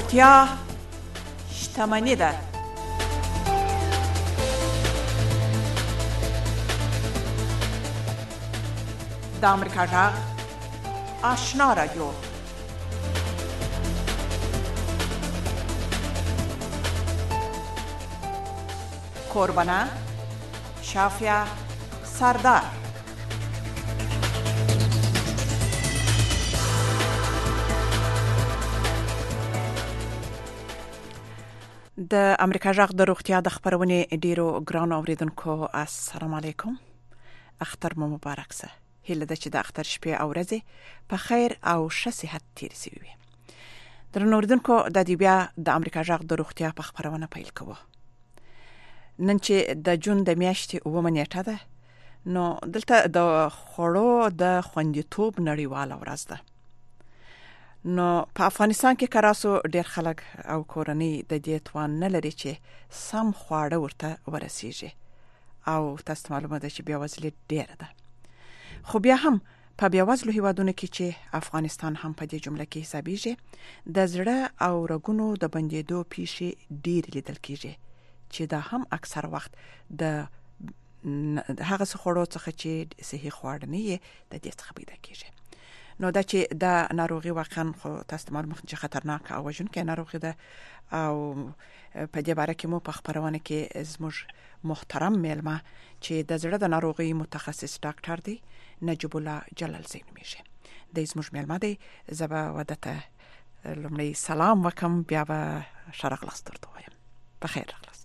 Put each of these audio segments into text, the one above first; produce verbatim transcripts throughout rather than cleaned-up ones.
روغتیا شتمني ده. د امریکا غږ آشنا رادیو. کوربانه شافیا سردار. د امریکا غږ د روغتیا د خبرونې ډیرو ګران اوریدونکو السلام علیکم. اختر مو مبارک سه. هیله ده چې د اختر شپې او ورځې په خیر او ښه صحت تیر شي وي. درنو اوریدونکو د دې بیا د امریکا غږ د روغتیا په خبرونه پیل کوو. نن چې د جون د میاشتې اوومه نیټه ده، نو دلته د خوړو د خوندیتوب نړیواله ورځ ده. نو په افغانستان کې کراسو ډیر خلک او کورنۍ د دې توان نه لري چې سم خواړه ورته ورسیږي، او تاسو معلومه ده چې بیا وزلې ډیره ده. خو بیا هم په بیا وزلو هیوادونو کې چې افغانستان هم په دې جمله کې حسابيږي، د زړه او رګونو د بندېدو پیښې ډیر لیدل کیږي، چې دا هم اکثر وخت د هغه څه خوړو څخه چې صحي خواړه نه وي د دې څخه پیدا کیږي. نو دا چې دا ناروغي واقعا خو تاسو معلومه چې خطرناک او وژونکې ناروغي ده، او په دې باره کې مو په خبرونه کې زموږ محترم میلمه چې د زړه د ناروغي متخصص ډاکټر دی نجیب الله جلال زین میشه د زموږ میلمه دی. زبا ودته لمړی سلام وکم، بیا به شرق لاستر ته وایم. په خیر راغلاست.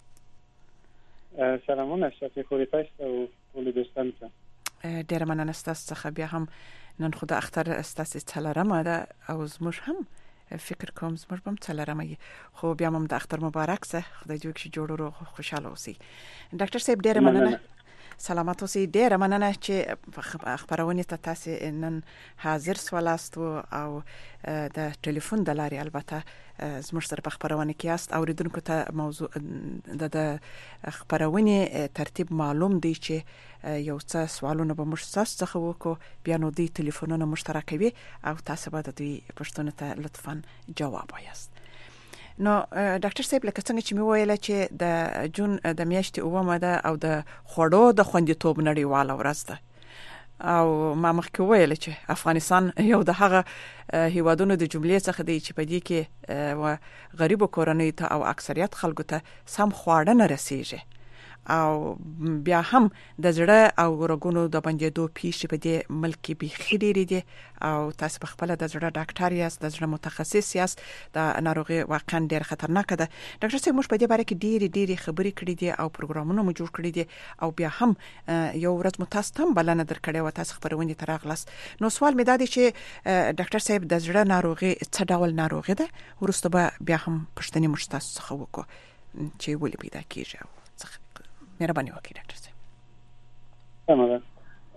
سلامونه شفیع خوري تاسو او ټول دوستان ته. ډیر مننه ستاسو څخه. بیا هم نن خو د اختر ستاسو څلرمه ده او زموږ هم فکر کوم زموږ هم څلرمه، خو بیا هم د اختر مبارک سه. خدای دې وکړي جوړ او خوشاله اوسئ. ډاکټر صاحب ډیر مننه. سلامات اوسئ. ډیر مننه چې خبرونه ته تاسو نن حاضر سوالاست او د ټلیفون د لارې البته زموږ سره په خبرونه کې است. اوریدونکو ته موضوع د خبرونه ترتیب معلوم دی چې یو څه سوالونه به موږ تاسو څخه وکړو، بیا نو د ټلیفونونو مشترکوي او تاسو به د دې پښتنو ته لطفاً جواب وایاست. نو ډاکټر صاحب لکه څنګه چې مې ویل چې د جون د میاشتې اومه ده او د خوړو د خوندیتوب نړیواله ورځ ده، او ما مخکې ویل چې افغانستان یو د هغه هیوادونو د جملې څخه دی چې په دې کې غریبو کورنۍ ته او اکثریت خلکو ته سم خواړه نه رسیږي، او بیا هم د زړه او رګونو د بندېدو پیښې په دې ملک کې بیخي ډېرې دي، او تاسو په خپله د زړه ډاکټر یاست، د زړه متخصص یاست. د ناروغي واقعا ډېر خطرناکه ده. ډاکټر صاحب موږ په دې باره کې ډېرې ډېرې خبرې کړې دي او پروګرامونه مو جوړ کړي دي، او بیا هم یو ورځ مو تاسو ته بلنه درکړې وه، تاسو خبرونې ته راغلاست. نو سوال مې دا دی چې ډاکټر صاحب د زړه ناروغي څه ډول ناروغي ده؟ وروسته به بیا هم پوښتنې موږ تاسو څخه وکړو چې ولې پیدا کیږي. مهرباني وکړئ ډاکټر صاحب. سمه ده.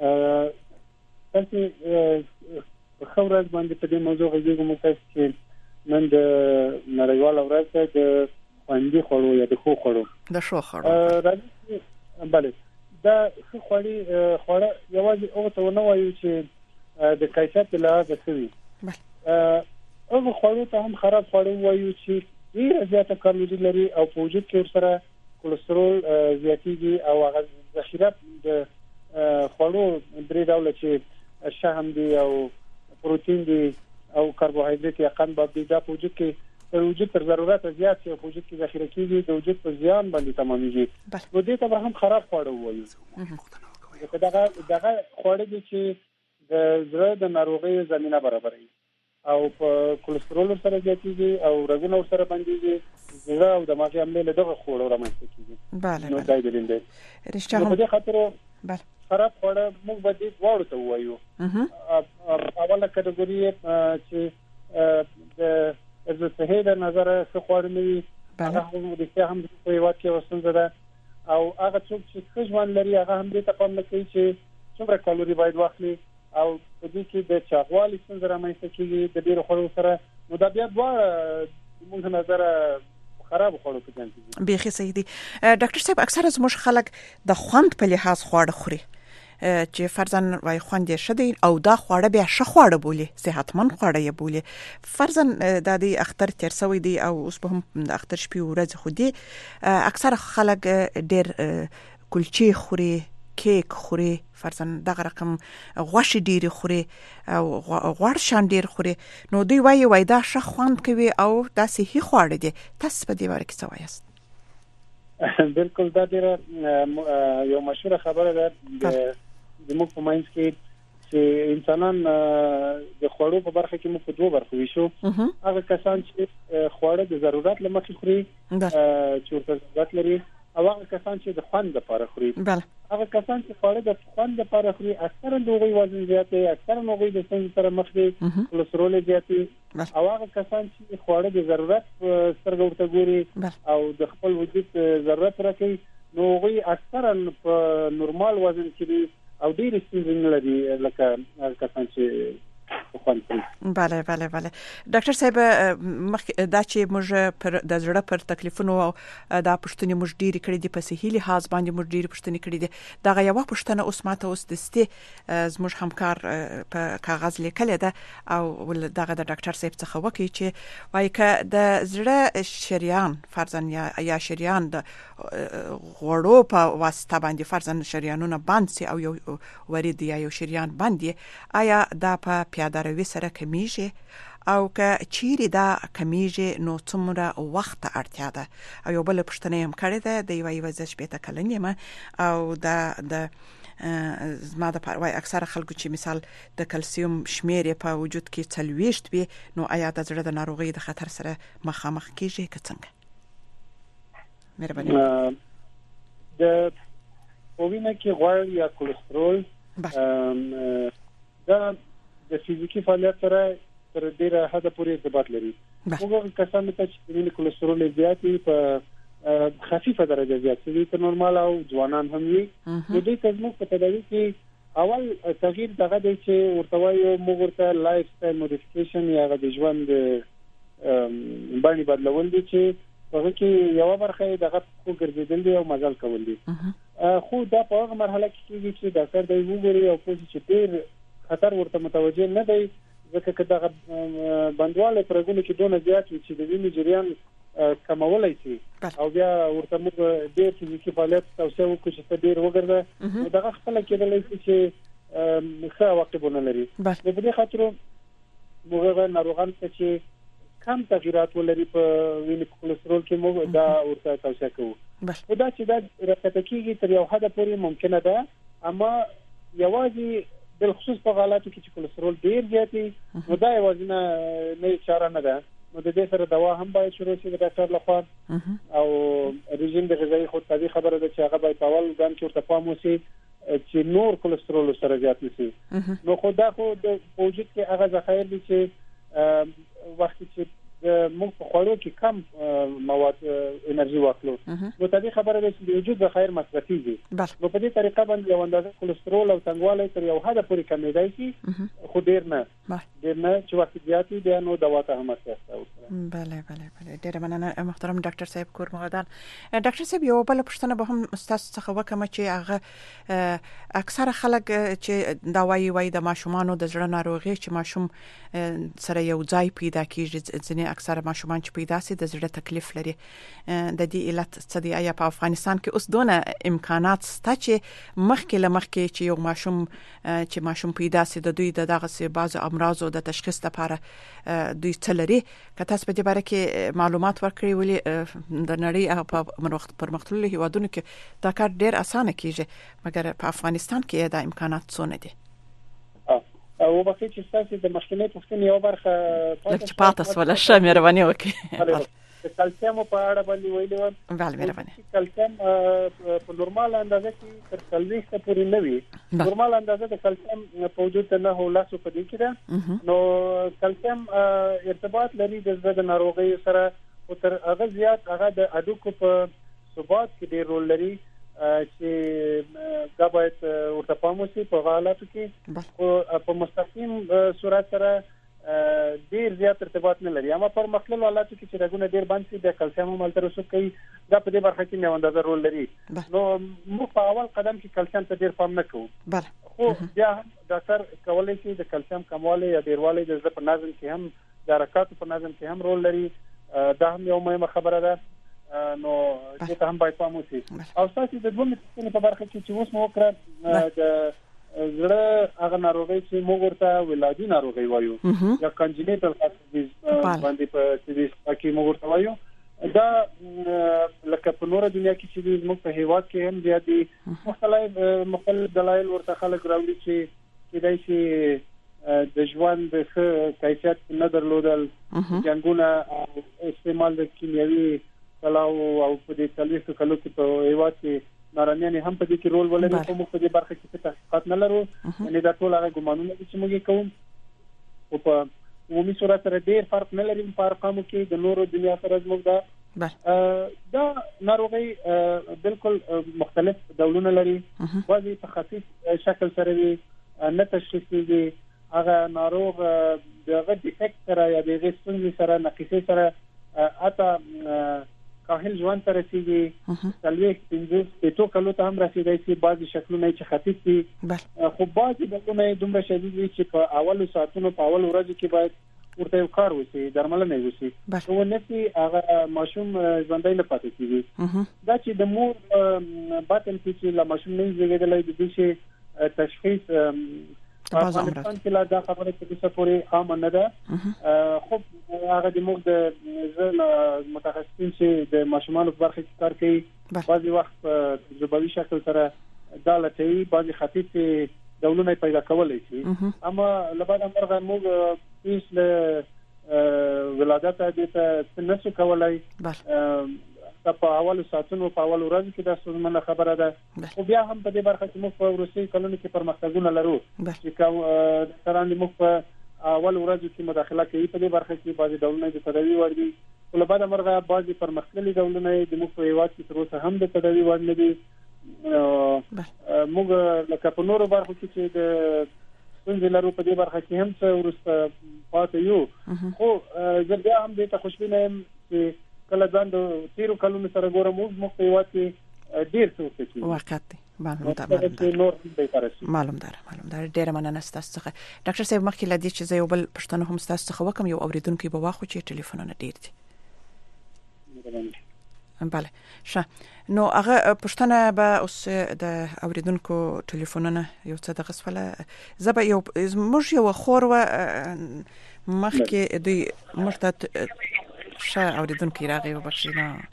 تاسو په خبرات باندې په دې موضوع غږیږو مو تاسو چې نن د نړیواله ورځ ده د خوندي خوړو یا د ښو خوړو د ښو خوړو. بله دا ښه خوړې خوړه یوازې هغه ته ونه وایو چې د کیفیت له لحاظه ښه وي، هغه خوړو ته هم خراب خوړو وایو چې ډېره زیاته کالوري لري او په وجود کې ورسره کولېسترول زیاتېږي، او هغه ذخیره د خوړو درې ډوله چې شحم دي او پروتین دي او کاربوهایډریټ یا قند دي، دا په وجود کې د وجود تر ضرورت زیات چې په وجود کې ذخیره کېږي، د وجود په زیان باندې تمامېږي. نو دې ته به هم خراب خواړه وایو. دغه دغه خواړه دي چې د زړه د ناروغۍ زمینه برابروي، او په کولېسترول سره زیاتېږي او رګونه سره بندېږي، زړه او دماغي عملې له دغه خوړو رامنځته کیږي. بله نو دا دلیل دی. رښتیا هم په دې خاطر بله خراب خواړه موږ به دې دواړو ته ووایو. اوله کټګوري چې د صحي د نظره څه خواړه نه وي، هغه هم د څه هم په هېواد کې وسنځه ده، او هغه څوک چې ښه ژوند لري هغه هم دې ته پام نه کوي چې څومره کالوري باید واخلي، او په دې کې د چاغوالي څنګه رامنځته کیږي د ډېرو خوړو سره. نو دا بیا دواړه موږ نظر خراب خوړو کې ځي. بیخي صحیح دي. ډاکټر صاحب اکثره زموږ خلک د خوند په لحاظ خواړه خوري، چې فرضاً وای خوندې شدي او دا خواړه بیا ښه خواړه بولي صحتمند خواړه یې بولي فرضاً د دې اختر تیر سوی دی او اوس به هم د اختر شپې ورځ خو دی اکثر خلک ډېر کلچې خوري کیک خوري فرضاً دغه رقم غوښې ډېرې خوري او غوړ شان ډېر خوري نو دوی وایي وای دا ښه خوند کوي او دا صحي خواړه دي تاسو په دې باره کې څه وایاست بالکل دا ډېره یو مشهوره خبره ده زموږ په منځ کې چې انسانان د خوړو په برخه کې موږ په دوه برخو ویشو هغه کسان چې خوړه د ضرورت لمخې خوري چې ورته ضرورت لري او هغه کسان چې د خوند لپاره خوري هغه کسان چې خوړه د خوند لپاره خوري اکثرا د هغوی وزن زیات دی اکثرا هغوی د ستونزو سره مخ دي کولېسترول زیات دی او هغه کسان چې خوړه د ضرورت سترګې ورته ګوري او د خپل وجود ضرورت راکوي نو هغوی اکثرا په نورمال وزن کې دي او ډېر ستونزې لري لکه هغه کسان چې بله بله بله ډاکټر صاحب دا چې موږ پر د زړه پر تکلیفونو او دا پښتنې موږ ډېری کړې دي په صحي لحاظ باندې موږ ډېری پښتنې کړې دي دا یو پښتنه اوس ماته اوس دستي زموږ همکار په کاغذ لیکلې ده او دغه د ډاکټر صاحب څخه وکي چې وايي ک د زړه شریان فرضاً یا یا شریان د غوړو په واسطه باندې فرضاً شریانونه بند سي او یو ورید یا یو شریان باندې آیا دا په پیاده روي سره کمیږي او که چیرې دا کمیږي نو څومره وخت اړتیا ده او یو بل پښتنه هم کړی ده د یوې ورځې شپې کلنې ما او دا د زما د پاره وای اکثره خلکو چې مثال د کلسیم شمیر په وجود کې څلويشت وي نو آیا د زړه د ناروغي د خطر سره مخامخ کیږي که څنګه مهرباني د وینه کې غوړ یا کولېسترول دا د فزیکی فعالیت سره تر ډیره حد پورې ارتباط لري. هغه کسان چې د کولېسترول زیات وي په خفیفه درجه زیات وي په نورمال او ځوانان هم وي نو دوی تاسو په تداوی کې اول تغییر دغه دی چې ورته وایو موږ ورته لایف سټایل موډیفیکیشن یا د ژوند باندې بدلول دي چې هغه کې یو برخه دغه خو ګرځیدل دي او مزل کول دي خو دا په هغه مرحله کې کېږي چې ډاکټر دی وګوري او پوه چې ډیر خطر ورته متوجه نه دی ځکه چې دغه بندواله پرګونه کې دونه زیات چې د وینې جریان کمولای شي او بیا ورته موږ ډېر فزیکي فعالیت توصیه وکړو چې ډېر وګرځي نو دغه خپل کېدلای شي چې ښه عواقبونه لري د دې خاطر موږ ناروغان چې کم تغیرات ولري په وینې کولېسترول کې موږ دا ورته توصیه کوو خو دا چې دا راکته کېږي تر یو حد پورې ممکنه ده اما یوازې بل خصوص په حالاتو کې چې کولېسترول ډیر زیات وي نو دا یوازې نه چاره نه ده نو د دې سره دوا هم باید شروع شي د ډاکټر لخوا او رژیم د غذایی خودتابي خبره ده چې هغه باید اول ګام کې ورته پام وشي چې نور کولېسترول سره زیات نشي نو خو دا خو د وجود کې هغه ذخایر دي چې وخت چې د موږ په خوړو کې کم مواد انرژي واخلو نو تدې خبره ده چې د وجود ذخایر مصرفي دي نو په دې طریقه باندې یو اندازه کولېسترول او تنګوالی تر یو حد پورې کمېدای شي خو ډیر نه ډیر نه چې وخت زیات وي بیا نو دوا ته هم اړتیا وي بله بله بله ډیر مننه محترم ډاکټر صاحب کور مغدان ډاکټر صاحب یو بل پوښتنه به هم تاسو څخه وکم چې هغه اکثره خلک چې دا وایي وایي د ماشومانو د زړه ناروغي چې ماشوم سره یو ځای پیدا کیږي ځنې اکثره ماشومان چې پیدا سي د زړه تکلیف لري د دې علت څه دی آیا په افغانستان کې اوس دونه امکانات شته چې مخکې له مخکې چې یو ماشوم چې ماشوم پیدا سي د دوی د دغه سي بعض امراضو د تشخیص لپاره دوی څه لري که تاسو په دې باره کې معلومات ورکړئ ولې د نړۍ په پرمختللو هیوادونو کې دا کار ډیر اسانه کیږي مګر په افغانستان کې دا امکانات څونه دي او وبخښئ چې تاسو د مخکنۍ پوښتنې یو برخه لکه پاتې سوله شه مهرباني وکړئ د کلسیم په اړه باندې ویلو بله مهرباني کلسیم په نورمال اندازه کې تر څلوېښت پورې نه وي نورمال اندازه د کلسیم په وجود نه هو لاسو په دې کې ده نو کلسیم ارتباط لري د زړه د ناروغیو سره او تر هغه زیات هغه د اډوکو په ثبات کې ډېر رول لري چې دا باید ورته پام وشي په حالاتو کې او په مستقیم صورت سره ډیر زیات ارتباط نه لري. اما پر مخلل حالاتو کې چې رګونه ډیر باندې د کلسیم هم تر اوسه کوي دا په دې برخه کې یو اندازه رول لري. نو موږ په اول قدم کې کلسیم ته ډیر پام نه کوو. بله خو بیا ډاکټر کولای شي د کلسیم کموالی یا ډیروالی د زړه په نظم کې هم د حرکاتو په نظم کې هم رول لري. دا هم یو مهمه خبره ده. نو دې ته هم باید پام وشي. او تاسو د دوه متونو په برخه کې چې اوس مو وکړه د زړه هغه ناروغي چې موږ ورته ولادي ناروغي وایو یا کنجنیټل هارت ډیزیز باندې په سیریز کې موږ ورته وایو دا لکه په نور دنیا کې چې موږ په هیواد کې هم زیاتې مختلف مختلف دلایل ورته خلک راوړي چې کېدای شي د ژوند د ښه کیفیت نه درلودل جنګونه او استعمال د کیمیاوي کلاو او په دې څلوېښتو کلو کې په هیواد کې ناراميانې هم په دې کې رول ولري. خو موږ په دې برخه کې تحقیقات نه لرو. یعنې دا ټول هغه ګمانونه دي چې موږ یې کوو او په عمومي صورت سره ډېر فرق نه لري په ارقامو کې د نورو دنیا سره زموږ دا دا ناروغي بالکل مختلف ډولونه لري. بعضې په خفیف شکل سره وي نه تشخیصېږي. هغه ناروغ د هغه ډیفیکټ سره یا د هغې ستونزې سره نقیصې سره حتی کاهل ژوند ته رسیږي. څلوېښت پنځوس شپېتو کلو ته هم رسیدای شي. بعضې شکلونه چې خفیف دي خو بعضې ډولونه یې دومره شدید وي چې په اولو ساعتونو په اولو ورځو کې باید ورته یو کار وشي درملنه یې وشي. که ونه شي هغه ماشوم ژوندی نه پاتې کېږي. دا چې د مور باطن کې چې له ماشوم نه زېږېدلی د دې شي تشخیص په افغانستان کې لا دا خبره چې څه پورې عامه نه ده. خو هغه د موږ د ځل متخصصین چې د ماشومانو په برخه کې کار کوي بعضې وخت په تجربوي شکل سره دا لټوي. بعضې خفیف ډولونه پیدا کولی شي. اما له بعده مرغه موږ هیڅ له ولادته دې ته څه نشو کولی. په اولو ساعتونو په اولو ورځو کې دا ستونزمنه خبره ده. خو بیا هم په دې برخه کې موږ په وروستیو کلونو کې پرمختګونه لرو چې ډاکټران موږ په اولو ورځو کې مداخله کوي په دې برخه کې. بعضې ډولونه د تداوي وړ دي. خو له بعده مرغه بعضې پرمختللي ډولونه د موږ په هېواد کې تر اوسه هم د تداوي وړ نه دي. موږ لکه په نورو برخو کې چې د ستونزې لرو په دې برخه کې هم څه وروسته پاتې یو. خو زه بیا هم دې ته خوشبینه یم چې کله ځان د تیرو کلونو سره ګورم موږ موږ په هېواد کې ډېر څه وکړي. واقعیت دی. معلوم ده معلوم ده معلوم ده. ډېره مننه ستاسو څخه ډاکټر صاحب. مخکې له دې چې زه یو بل پوښتنه هم ستاسو څخه وکړم یو اورېدونکی به واخلو چې ټلیفونونه ډېر دي. بله ښه. نو هغه پوښتنه به اوس د اورېدونکو ټلیفونونه یو څه دغه سوله زه به یو موږ یو خور و مخکې دوی موږ ته ښه اورېدونکی راغی وبخښئ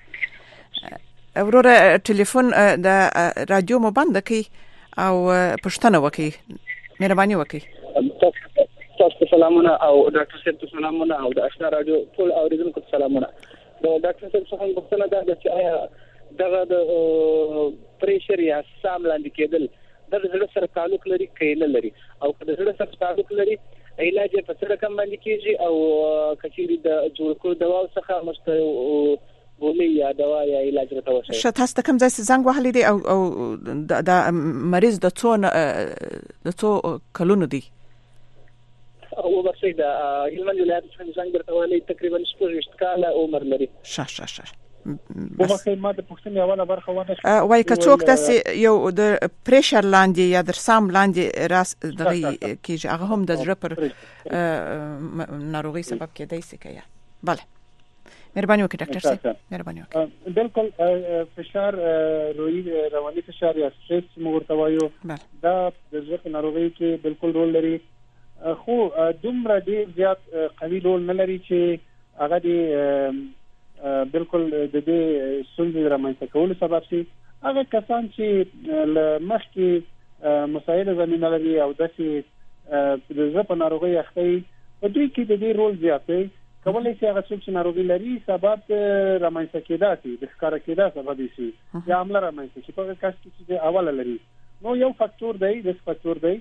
نه وروره ټلیفون د رادیو مو بنده کړئ او پوښتنه وکړئ. مهرباني وکړئ. تاسو سلامونه او ډاکټر صاحب ته سلامونه او د آشنا رادیو ټول اوریدونکو ته سلامونه. د ډاکټر صاحب څخه پوښتنه ده چې آیا دغه د پریشر یا سام لاندې کېدل د زړه سره تعلق لري که نه لري او که د زړه سره تعلق لري علاج یې په څه رقم باندې کېږي او که چېرې د جوړ کړو دواو څخه موږ بولي یا دوا یا علاج راته وشي. ښه. تاسو ته کوم ځای زنګ وهلی دی او او د مریض د څو د څو کلونو دی؟ وبخښئ د هلمند ولایت څخه زنګ درته وهلی تقریبا شپږ ویشت کاله عمر لري. ښه ښه ښه. وبخښئ ما د پوښتنې اوله برخه ونه شوه. وایي که څوک داسې یو د پریشر لاندې یا د سام لاندې راس دغه کېږي هغه هم د زړه پر ناروغۍ سبب کېدای شي که یا بله. مهرباني وکړئ ډاکټر صاحب. مهرباني وکړئ. بالکل فشار روحي رواني فشار یا سټرس موږ ورته وایو دا د زړه په ناروغۍ کې بالکل رول لري. خو دومره ډېر زیات قوي رول نه لري چې هغه د بالکل د دې ستونزې رامنځته کولو سبب شي. هغه کسان چې له مخکې مسایله زمینه لري او داسې د زړه په ناروغۍ اخته وي په دوی کې د دې رول زیات دی. کولی شي هغه څوک چې ناروغي لري سبب رامنځته کېدا شي د ښکاره کېدا سبب شي یا حمله رامنځته شي په هغه کس کې چې اوله لري. نو یو فاکتور دی د فاکتور دی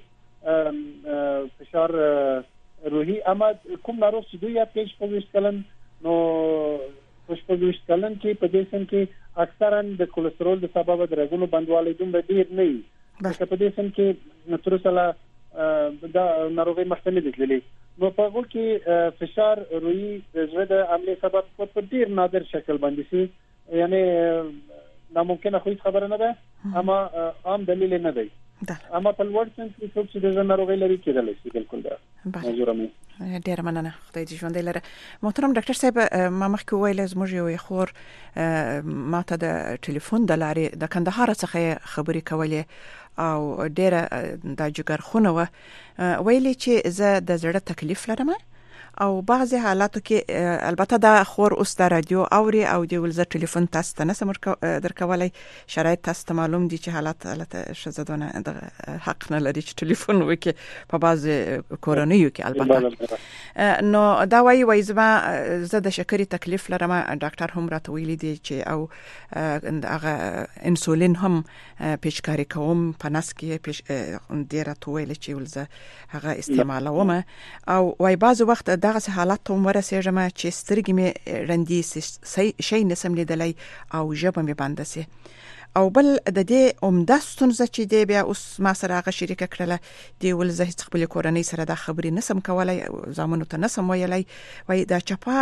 فشار روحي. اما کوم ناروغ چې دوی یاد کوي شپږ ویشت کلن نو په شپږ ویشت کلن کې په دې سن کې اکثرا د کولېسترول د سبب د رګونو بندوالی دومره ډېر نه وي. لکه په دې سن کې تر اوسه دا ناروغي مخته نه دي تللې. نو په هغه کې فشار روحي د زړه د عملي سبب په ډیر نادر شکل باندې سي یعنی ناممکنه خو خبره نه ده اما عام دلیل نه دی اما په لوړ سن کې څوک چې د ناروغي لري کېدل شي بالکل دا مجرمي ډیر مننه خدای دې ژوند لري محترم ډاکټر صاحب ما مخکې ویل زموږ یو خور ماته د ټلیفون د لارې د کندهار څخه خبرې کولې او ډیره د جګر خونه و ویلي چې زه د زړه تکلیف لرم او بعضی حالاتو کې البته دا خور اوس د رادیو اوري او دی ولزه ټلیفون تاسو ته نسم درکولای شرایط تاسو ته معلوم دي چې حالات حالت شزدونه د حق نه لري چې ټلیفون وکي په بعضی کورونیو کې البته نو دا وایي وایي زما زه د شکرې تکلیف لرم ډاکټر هم راته ویلي دي چې او هغه انسولین هم پیشکاری کوم په نس کې پیش ډیره تویل چې ولزه هغه استعمالوم او وایي بعض وخت دغه حالات ته ورسېږم چې سترګې مې رندي شي نسم لیدلای او ژبه مې بنده سي او بل د دې عمده ستونزه چې دی بیا اوس ما سره هغه شریکه کړله دی ول زه هیڅ خپل کورنۍ سره د خبرې نسم کولای زامنو ته نسم ویلای وای دا چپا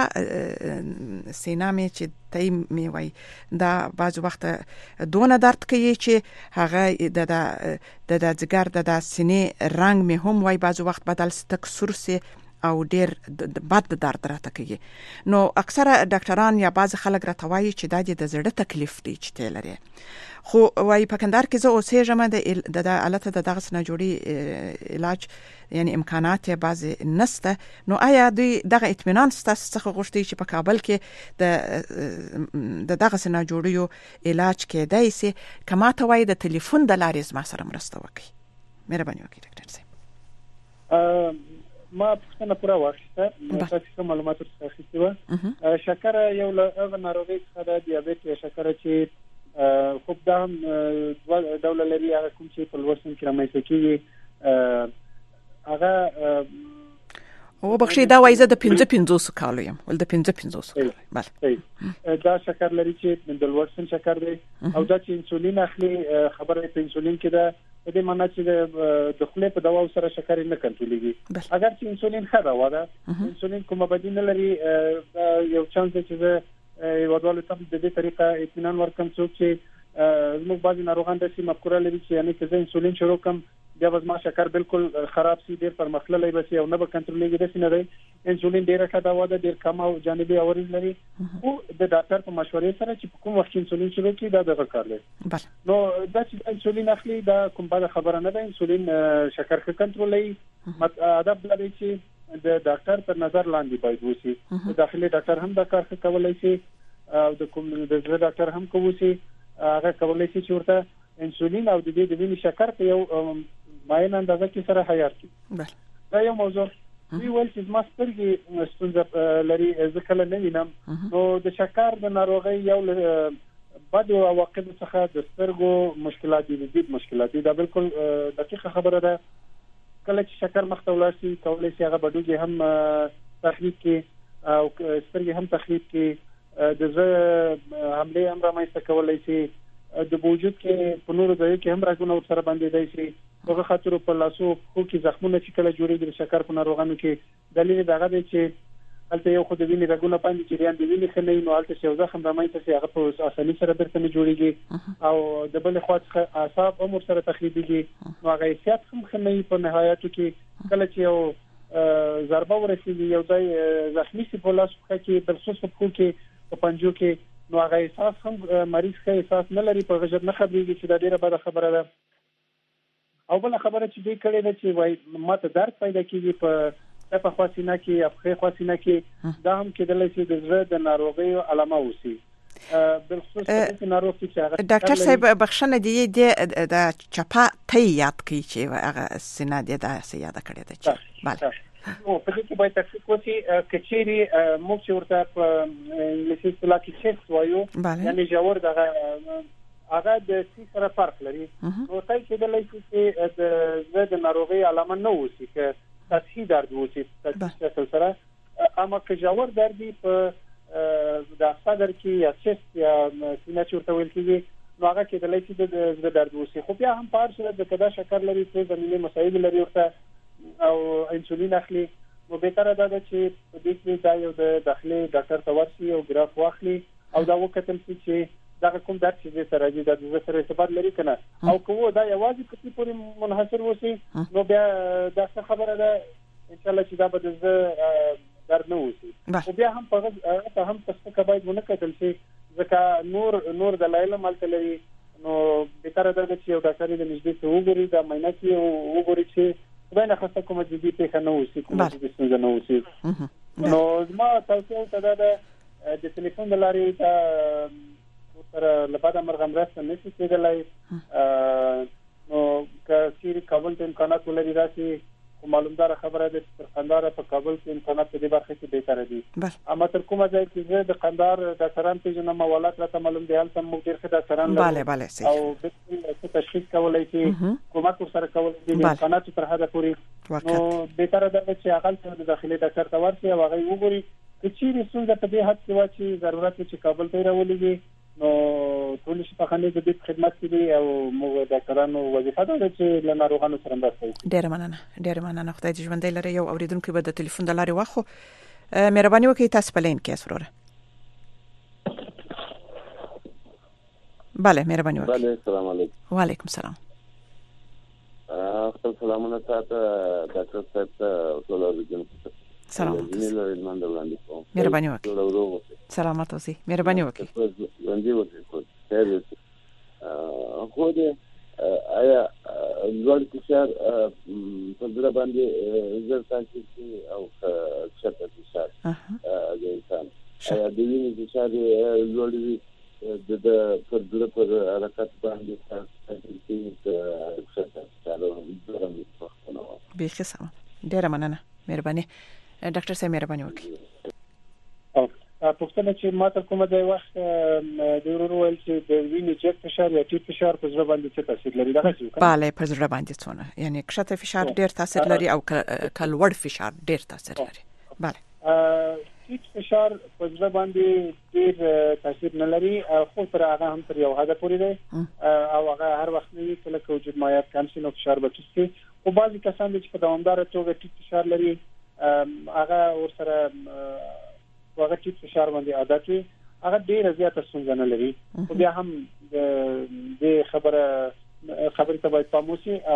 سینا مې چې تای مې وای دا بعض وخت دونه درد کوي چې هغه د د د ځګر د سینې رنگ مې هم وای بعض وخت بدل ستک سورسي او ډیر بد درد راته کوي نو اکثره ډاکټران یا بعض خلک راته وایي چې دا د زړه تکلیف دی چې تلري خو وای په کندهار کې زه اوسېږم د د الته د دغه سره جوړي علاج یعنی امکانات بعض نسته نو آیا دوی دغه اطمینان ستاسو څخه غوښتي چې په کابل کې د د دغه سره جوړیو علاج کې دای سي کما ته وای د ټلیفون د لارې زما سره مرسته وکړي مهرباني وکړئ ډاکټر صاحب ما پښتنه پورا واخیسته تاسو معلومات ترخیصي و شکر یو له ناروغي څخه د دیابت یا شکر چې خوب دا هم دوله لري هغه کوم چې په لوړ سن کې رامنځته کیږي هغه او بخښي دا وایي زه د پنځه پنځوس کالو یم ول د پنځه پنځوس بله دا شکر لري چې د لوړ سن شکر دی او دا چې انسولین اخلي خبره په انسولین کې ده د دې معنی چې د خپل په دوا سره شکر نه کنټرولېږي اگر چې انسولین ښه دوا ده انسولین کومه بدیل نه لري یو چانس چې زه یو ډول ته د دې طریقه اطمینان ورکم چې زموږ بعضی ناروغان د سیمه مفکوره لري چې یعنی چې زه انسولین شروع کوم بیا وزما شکر بالکل خراب سي ډیر پرمخللی بس یو نه به کنټرولېږي د سینې دی انسولین ډیره ښه دوا ده ډیر کم او جانبي عوارض لري او د ډاکټر په مشورې سره چې کوم وخت انسولین شروع کړي دا دغه کار دی نو دا چې انسولین اخلي دا کوم بده خبره نه ده انسولین شکر ښه کنټرولوي ادب لري چې د ډاکټر تر نظر لاندې باید وسی د داخلي ډاکټر هم دا کار ښه کولای شي او د کوم د زړه ډاکټر هم کوي هغه کولای شي چې ورته انسولین او د دې د وینې شکر په یو ماین اندازه کې سره حیات کی دا یو موضوع وی ول چې ما سترګې ستونزه لري ځکه نه وینم نو د شکر د ناروغي یو بد عواقب څخه د سترګو مشکلات دي د مشکلات دي دا بالکل دقیقه خبره ده کله چې شکر مختلف شي کولای شي هغه بدوږي هم تخریب کې او سترګې هم تخریب کې د زړه حمله هم رامنځته کولای شي د وجود کې په نورو ځایو کې هم راګونه سره باندې دی شي هغه خاطر په لاسو خو کې زخمونه چې کله جوړېږي د شکر په ناروغانو کې دلیل دغه دی چې هلته یو خو د وینې رګونه باندې جریان د وینې خنۍ نو هلته یو زخم رامنځته شي هغه په اسانۍ سره درته نه جوړېږي او د بل خوا څخه اعصاب هم سره تخریبېږي نو هغه حیثیت هم خنۍ په نهایتو کې کله چې یو ضربه ورسېږي یو ځای زخمی شي په لاسو کې د خصوص په کې په پنجو کې نو هغه احساس هم مریض ښه احساس نه لري په غږ نه خبرېږي چې دا ډیره بده خبره ده او بل خبره چې دوی کړي ده چې وای ماته درد پیدا کیږي په په خواسینه کې افخې خواسینه کې دا هم کېدلی شي د زړه د ناروغي علامه وسی بالخصوص چې ناروغ چې هغه ډاکټر صاحب بخښنه دی د چپا تی یاد کوي چې هغه سینه دی دا څه یاد کړی دی بله نو په دې کې باید تفصیل وشي کچېری موږ چې ورته په انګلیسي اصطلاح کې چیک وایو یعنی جوړ دغه هغه د سی سره فرق لري نو تای چې د لایسي چې د زړه د ناروغي علامه نه وسی چې تاسو درد وسی تاسو سره اما که جوړ درد په د صدر کې یا چست یا سینه چورته ویل کېږي نو هغه کې د لایسي د زړه درد وسی خو بیا هم په هر صورت د کدا شکر لري څه زمینه مسایل لري ورته او انسولین اخلي نو به تر دا چې په دې کې دا یو د داخلي ډاکټر تورسي او ګراف واخلي او دا وکتل چې دا کوم درد چې سره دی د زړه سره ارتباط لري کنه او کوو دا یوازې په دې پورې منحصر وسی نو بیا دا څه خبره ده ان شاء الله چې دا به د درد نه وسی او بیا هم په هم څه کباید ونه کتل چې ځکه نور نور د لایل مالته لري نو به تر دا چې یو ډاکټر د نږدې څو وګوري دا مینه کې وګوري چې باندې خاصه کومه جدي په نه وسی کومه چې څنګه نه وسی نو ما تاسو ته دا د ټلیفون د لارې ته سره لپاره مرغم راځي نشي کېدلای نو کثیر کابل ته امکانات ولري راځي معلومدار خبره ده چې قندهار په کابل کې امکانات په دې برخه کې به تر دي اما تر کومه ځای کې د قندهار د سران په جنما ولات راته معلوم دی حالت مو ډیر ښه د سران bale bale او د تشخیص کولای چې کومه سره کولای دي امکانات تر حدا پورې نو به تر دا چې هغه د داخلي ډاکټر تورسي او هغه وګوري چې چیرې څنګه په دې حد کې واچي ضرورت چې کابل ته راولېږي نو ټول شي په خانه د دې خدمت کې دي او موږ د ډاکټرانو وظیفه ده چې له ناروغانو سره مرسته وکړو. ډېر مننه ډېر مننه خدای دې ژوندۍ لري. یو اوریدونکو به د ټلیفون د لارې واخو مهرباني وکړئ تاسو په لین کې اسوره. bale مهرباني وکړئ. bale السلام علیکم. وعلیکم السلام. خپل سلامونه تاسو ډاکټر صاحب ټول اوریدونکو سلام مهرباني وکړئ. سلامت اوسئ. مهرباني وکړئ. باندې وکړئ. خیر خو دې آیا لوړ فشار په ځړ باندې زر تاسو او شته فشار د انسان آیا د وینې فشار لوړ وي د پر ځړ پر حرکت باندې تاسو کې شته چالو درم په به خصم ډیر مننه مهرباني ډاکټر صاحب مهرباني وکړئ. او پوښتنه چې ماته کومه د وخت د ورور ویل چې د وینې چک فشار یا ټیټ فشار په ځړ باندې څه تاثیر لري دا څه کوي؟ bale په ځړ باندې څونه یعنی کښته فشار ډیر تاثیر لري او کلوړ فشار ډیر تاثیر لري. bale ټیټ فشار په ځړ باندې ډیر تاثیر نه لري خو تر هغه هم تر یو حد پورې دی او هغه هر وخت نه کله چې وجود مایات کم شي نو فشار به ټیټ شي. او بعضی کسان چې په دوامدار توګه ټیټ فشار لري هغه ورسره هغه ټیټ فشار باندې عادت وي هغه ډیره زیاته ستونزه نه لري. خو بیا هم د خبره خبرې ته باید پام وشي او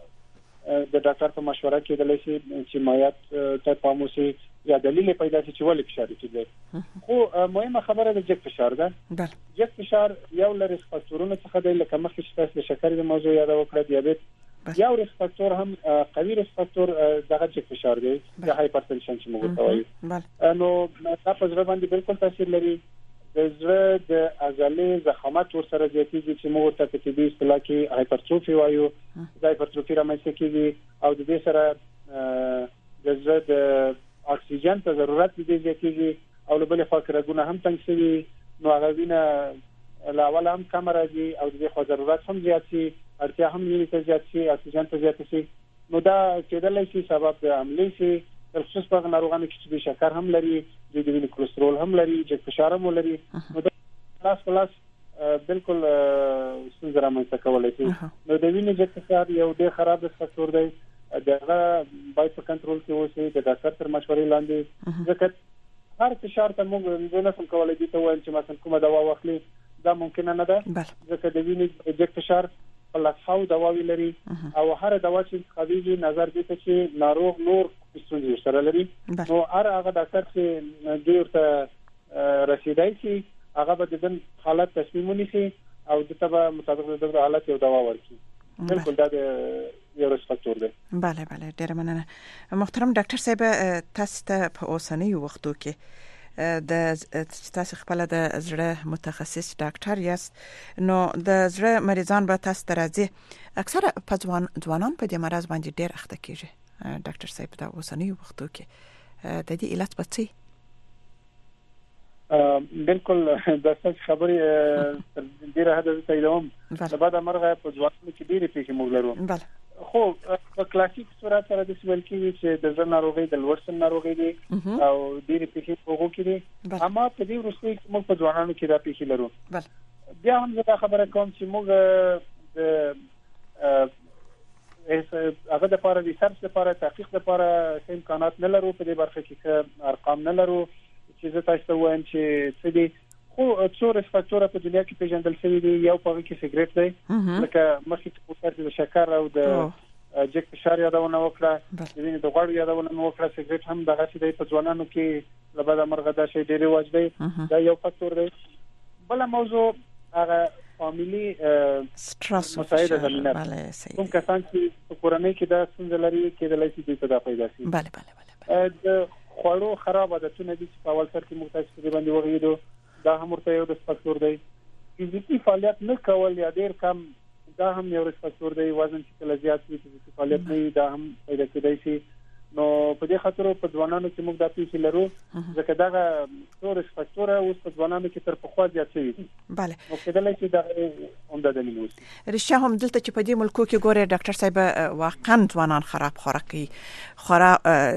د ډاکټر په مشوره کې د لسی چې مایات ته پام وشي یا دلیل پیدا شي چې ولې فشار ټیټ دی. خو مهمه خبره د جګ فشار ده. جګ فشار یو لري فاکتورونه څخه دی لکه مخکې چې تاسو د شکر د موضوع یاد وکړه دیابت یو ریس فاکتور هم قوي ریس فاکتور دغه چې فشار دی د هایپرټنشن چې موږ ته وایو نو تاسو په ځړ باندې بالکل تاثیر لري. د زړه د عضلې ضخامت ورسره زیاتېږي چې موږ ته په طبي اصطلاح کې هایپرټروفي وایو. د هایپرټروفي رامنځته کېږي او د دې سره د زړه د اکسیجن ته ضرورت دي زیاتېږي او له بل خوا رګونه هم تنګ شوي نو هغه وینه لا ولا هم کم راځي او د دې خو ضرورت هم زیات شي اړتیا هم یې ته زیات شي اکسیجن ته زیات شي نو دا کېدلای شي سبب د عملي شي خصوص په ناروغانو کې چې شکر هم لري د وینې کولېسترول هم لري چې فشار هم لري نو دا خلاص خلاص بالکل څنګه رامنځته کولای شي. نو د وینې چې فشار یو ډېر خراب فاکتور دی دغه باید په کنټرول کې اوسي د ډاکټر تر مشورې لاندې ځکه هر فشار ته موږ نه کوم کولای دي ته وایم چې مثلا کومه دوا واخلي دا ممکن نه ده ځکه د وینې د فشار لاساو دواوی لري او هر دوا چې خديجي نظر دي چې ناروغ نور څه سره لري نو هر هغه ډاکټر چې ډیرته رسیدای شي هغه به د حالت تصمیم ونیسي او د تبع مطابق د حالت یو دوا ورکړي. بالکل دا یو فاکتور دی. bale bale ډیر مننه محترم ډاکټر صاحب تاسو ته په اوسنیو وختو کې د تاسو خپل د زړه متخصص ډاکټر یاست نو د زړه مریضان به تاسو راځي اکثره په ځوان ځوانان په دې مرز باندې ډیر اخته کیږي. ډاکټر صاحب دا اوسنیو وختو کې د دې علت څه دی؟ بالکل د څه خبرې ډیره حد ته ایدوم د بعد مرغه په ځوانانو کې ډیره پیښې موږ لرو. خو په کلاسیک صورت سره د سوال کې چې د زړه ناروغي د لوړسن ناروغي دي او ډیره پیښې وګو کې دي اما په دې وروسته کې موږ په ځوانانو کې دا پیښې لرو. بیا هم زه خبره کوم چې موږ د هغه د لپاره ریسرچ لپاره تحقیق لپاره امکانات نه لرو په دې برخه کې ارقام نه لرو چې زه تاسو ته وایم چې څه دي خو څو ریسک فاکتور په دنیا کې پیژندل شوی دي یو په کې سیګریټ دی لکه مخکې چې په شکر او د جګ فشار یادونه وکړه د وینې د غوړ یادونه وکړه سیګریټ هم دغه څه دی په ځوانانو کې لبدا مرغه دا شی ډېر واجب دی دا یو فاکتور دی بل موضوع هغه فاميلي سټرس مسایل زمينه کوم کسان چې په کورنۍ کې دا څنګه لري کې د لایسي د پیدا پیدا شي bale bale bale د خوړو خراب عادتونه دي چې په اول سر کې مختلف څه باندې وغوړېدو دا هم ورته یو د فاکتور دی فزیکي فعالیت نه کول یا ډېر کم دا هم یو فاکتور دی وزن چې کله زیات وي فزیکي فعالیت نه دا هم پیدا کېدای شي نو په دې خاطر په ځوانانو کې موږ د پیښې لرو ځکه دا څور فاکتور او په ځوانانو کې تر پخوا زیات شوی دي bale نو کله چې دا هم د دلیل وسی رښتیا هم دلته چې په دې ملکو کې ګوره ډاکټر صاحب واقعا ځوانان خراب خوراک کوي خورا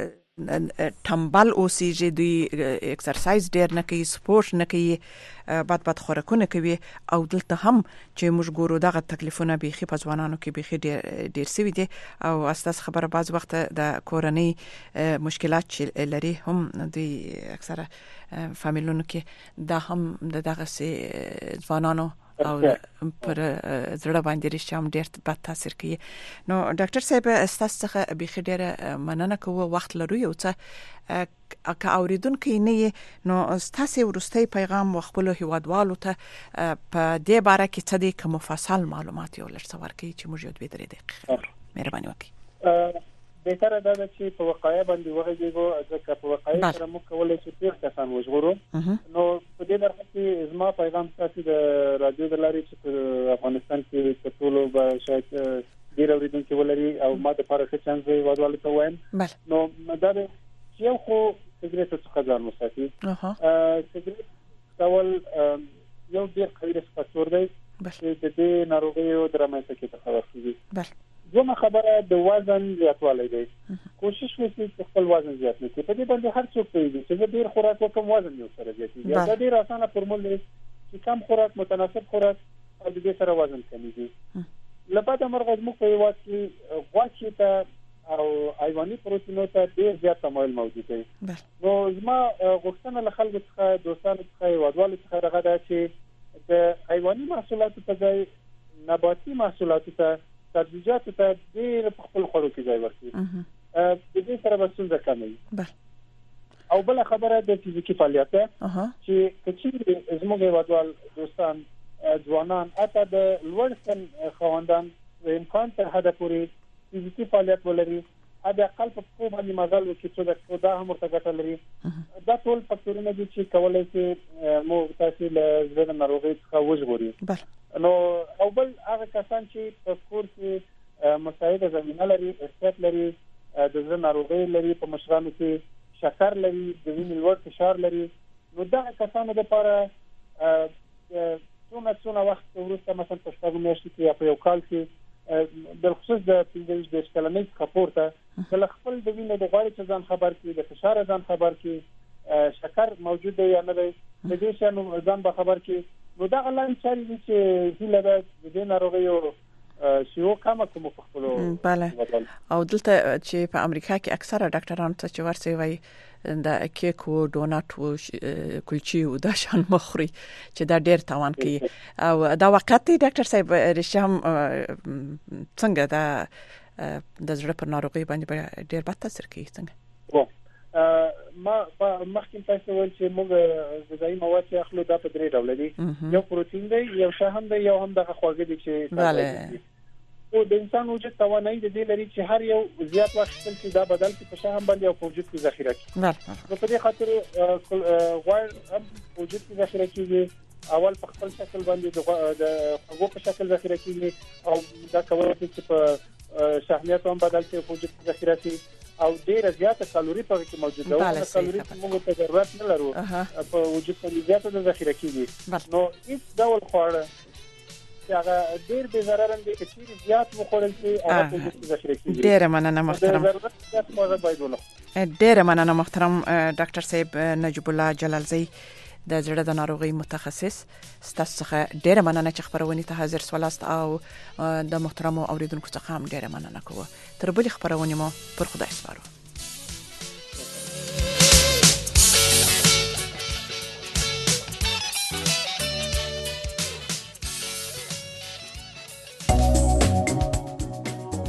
تنبل اوسېږي دوی ایکسرسایز ډېر نه کوي سپورت نه کوي بد بد خوراکونه کوي او دلته هم چې موږ ګورو دغه تکلیفونه بيخي په ځوانانو کې بيخي ډېر ډېر سوي دي او اساس خبره بعض وخت د کورنۍ مشکلات چې لري هم دوی اکثره فامیلونو کې دا هم دغه سي ځوانانو او پر زړه باندې رښتیا هم ډېر بد تاثیر کوي نو ډاکټر صاحب استاد څخه بيخي ډېر مننه کوو وخت لرو یو څه که اوریدونکو نه نو تاسو ورستي پیغام وخپل هیوادوالو ته په دې باره کې څه دي کوم مفصل معلومات یو لږ څور کوي چې موږ یو دوه درې دقیقې مهرباني وکړئ به تر دا چې په وقایع باندې وغږیږو ځکه په وقایع سره موږ کولای شو ډیر کسان وژغورو نو په دې برخه کې زما پیغام تاسو د رادیو د لارې چې په افغانستان کې په ټولو به شاید ډیر اوریدونکو ولري او ما د پاره څه چانس وي ودوالو ته وایم نو دا چې یو خو سیګریټ څخه ځان وساتي سیګریټ ډول یو ډیر قوي فاکتور دی چې د دې ناروغیو درملنه کې تخصصي زما خبره د وزن زیاتوالی دی کوشش وکړئ چې خپل وزن زیات نکړئ په دې باندې هر څوک کوي چې ډیر خوراک وکم وزن یو سره زیاتېږي دا ډیر اسانه فرمول دی چې کم خوراک متناسب خوراک او د دې سره وزن کمیږي لپاره مرغه موږ په یوه کې غوښې ته او حیواني پروتینونو ته ډیر زیات تمایل موجود دی نو زما غوښتنه له خلکو څخه دوستانو څخه هیوادوالو څخه راغله ده چې د حیواني محصولاتو په ځای نباتي محصولاتو ته سبزیجات ته ډیر په خپل خوړو کې ځای ورکړي د دې سره به څنګه کموي او بل خبره د فزیکي فعالیت چې کچې زموږ هیوادوال دوستان ځوانان اته د لوړ سن خواندان د امکان تر حد پورې فزیکي فعالیت ولري اده اقل په کومه باندې مزل وکړي چې دا هم ورته ګټه لري دا ټول فاکتورونه دي چې کولای شي موږ تاسو له زړه ناروغۍ څخه وژغوري نو او بل هغه کسان چې په کور کې مساعده زمينه لري احتیاط لري د زړه ناروغۍ لري په مشرانو کې شکر لري د وینې لوړ فشار لري نو دا کسانو لپاره څونه څونه وخت وروسته مثلا په شپږ میاشتې کې یا په یو کال کې د خصوص د پنځه کلنۍ څخه پورته د خپل د وینې د غوړ ځان خبر کړي د فشار ځان خبر کړي شکر موجود دی یا نه دی د دې شنو ځان به خبر کړي نو دا غلان چې چې هیله ده د دې ناروغیو شیو کما کوم په خپل bale او دلته چې په امریکا کې اکثره ډاکټرانو ته چې ورسي وای د کیک او ډونات او کلچی او د شان مخوري چې دا ډیر تاوان کوي او دا وخت دی ډاکټر صاحب رشم څنګه دا د زړه پر ناروغي باندې ډیر بد تاثیر کوي څنګه ما مخکې تاسو ول چې موږ غذایی مواد چې اخلو دا په درې ډول دي یو پروتین دی یو شحم دی یو هم دغه خواږه دي چې bale او د انسان وجود توانایي د دې لري چې هر یو زیات وخت چې دا بدل کې په شحم باندې او په وجود کې ذخیره کړي نو په دې خاطر غوړ هم وجود کې ذخیره کیږي اول په خپل شکل باندې د خواږه په شکل ذخیره کیږي او دا کولای شي چې په شحمیات هم بدل کې په وجود کې ذخیره شي او ډیره زیاته کالوري په کې موجوده ده او کالوري موږ ته ضرورت نه لرو په وجود کې زیاته د ذخیره کیږي نو هیڅ ډول خواړه چې هغه ډیر به ضرر اندي چې زیات وخورل شي هغه په وجود کې ذخیره کیږي ډیره مننه محترم ضرورت باید ونه ډیره مننه محترم ډاکټر صاحب نجیب الله جلالزی د زړه د ناروغي متخصص. ستاسو څخه ډیره مننه چې خبرونه ته حاضر سوالاست او د محترم اوریدونکو څخه هم ډیره مننه کوم. تر بلې خبرونه مو پر خدای سپارو.